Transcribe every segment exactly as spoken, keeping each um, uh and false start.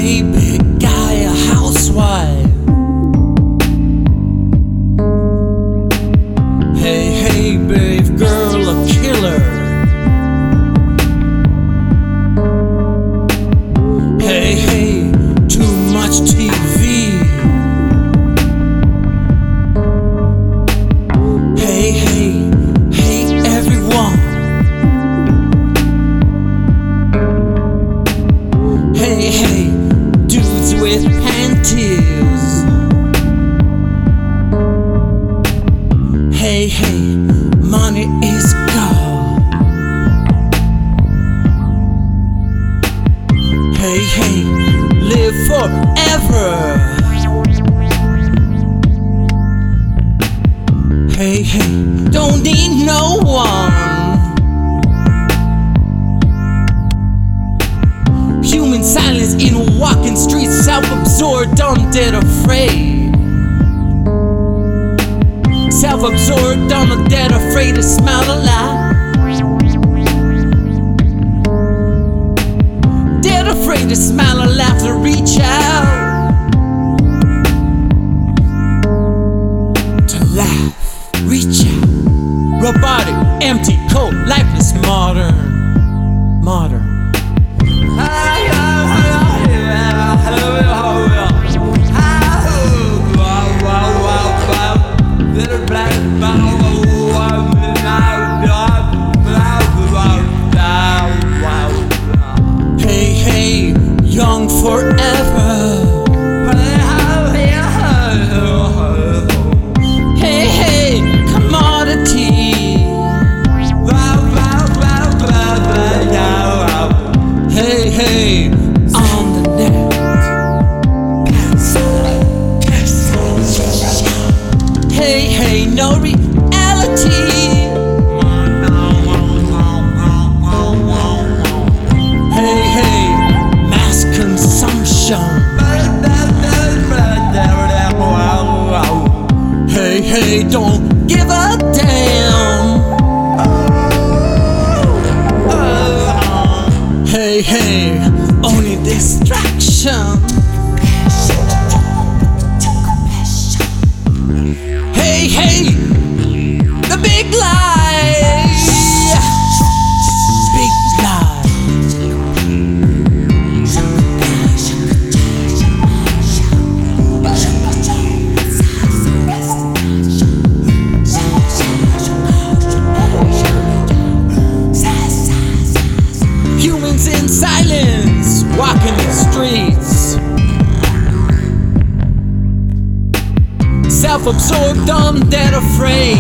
hey, big guy, a housewife. Hey, hey, brave girl, a killer. Hey, hey, too much T V. Hey, hey, hey, everyone. Hey, hey, dudes with panties. Hey, hey, money is God. Hey, hey, live forever. Hey, hey, don't need no one. Human silence in walking streets, self-absorbed, dumb, dead, afraid. Self-absorbed, dumb, dead, afraid to smile alive. Dead, afraid to smile or laugh, to reach out. To laugh, reach out. Robotic, empty, cold, lifeless, modern. Modern. Hey, hey, young forever. Hey, hey, commodity. Hey, hey, on the net. Hey, hey, no reality. Hey, hey, mass consumption. Hey, hey, don't give a damn. Hey, hey, only distraction. Hey, hey, the big lie. Big lie. Humans in silence, walking the streets. Self-absorbed, dumb, dead, afraid.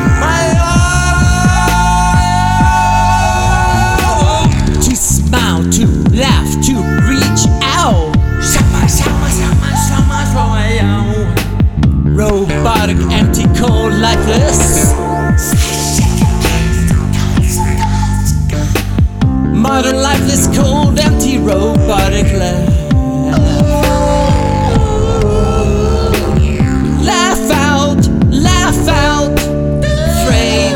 To smile, to laugh, to reach out. Robotic, empty, cold, lifeless. Modern, lifeless, cold, empty, robotic life. Laugh out, laugh out, afraid,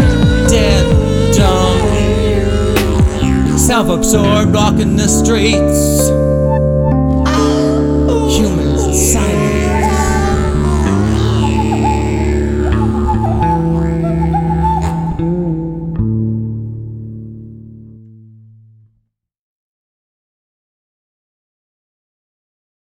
dead, dumb. Self-absorbed, walking the streets.